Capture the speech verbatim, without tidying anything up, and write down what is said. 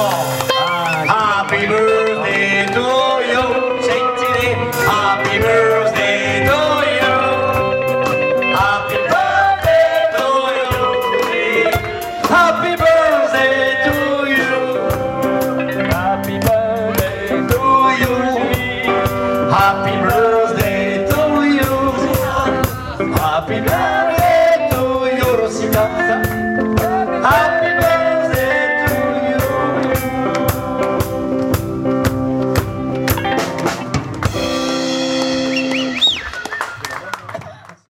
Happy birthday to you. Shake it. Happy birthday to you. Happy birthday to you. Happy birthday to you. Happy birthday to you. Happy birthday to you. Happy birthday to you.